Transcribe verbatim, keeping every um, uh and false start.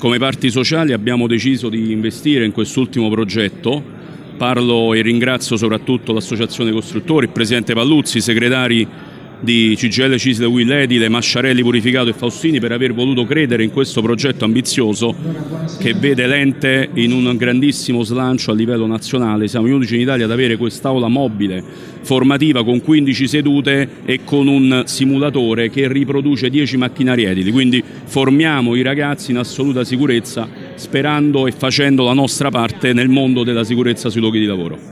come parti sociali abbiamo deciso di investire in quest'ultimo progetto. Parlo e ringrazio soprattutto l'Associazione Costruttori, il Presidente Palluzzi, i segretari di C G I L, Cisle, Will Edile, Masciarelli, Purificato e Faustini per aver voluto credere in questo progetto ambizioso che vede l'ente in un grandissimo slancio a livello nazionale. Siamo gli unici in Italia ad avere quest'aula mobile formativa con quindici sedute e con un simulatore che riproduce dieci macchinari edili, quindi formiamo i ragazzi in assoluta sicurezza, sperando e facendo la nostra parte nel mondo della sicurezza sui luoghi di lavoro.